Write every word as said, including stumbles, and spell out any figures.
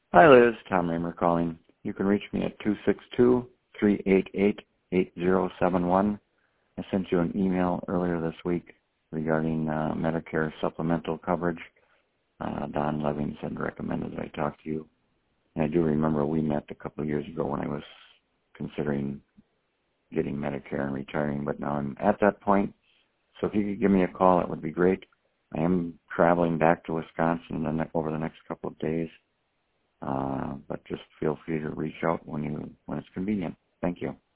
Hi, Liz. Tom Raymer calling. You can reach me at two six two, three eight eight, eight zero seven one. I sent you an email earlier this week regarding uh, Medicare supplemental coverage. Uh, Don Levings had recommended that I talk to you. And I do remember we met a couple of years ago when I was considering getting Medicare and retiring, but now I'm at that point. So if you could give me a call, that would be great. I am traveling back to Wisconsin the ne- over the next couple of days. Uh, but just feel free to reach out when you when it's convenient. Thank you.